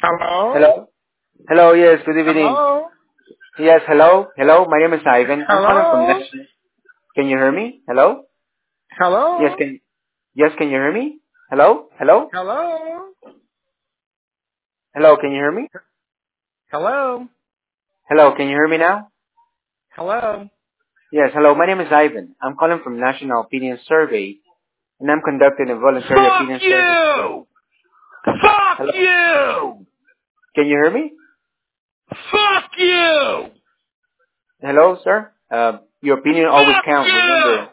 Hello? Hello? Hello, yes, good evening. Hello? Yes, hello? Hello, my name is Ivan. I'm calling from Hello? National. Can you hear me? Hello? Yes, Hello? can you hear me? Hello? Hello? Hello? Hello, can you hear me? Hello? Hello, can you hear me now? Hello? Yes, hello, my name is Ivan. I'm calling from National Opinion Survey, and I'm conducting a voluntary Fuck opinion survey today. you! Fuck Hello? you! Can you hear me? Fuck you! Hello, sir? Your opinion always Fuck counts, you! remember.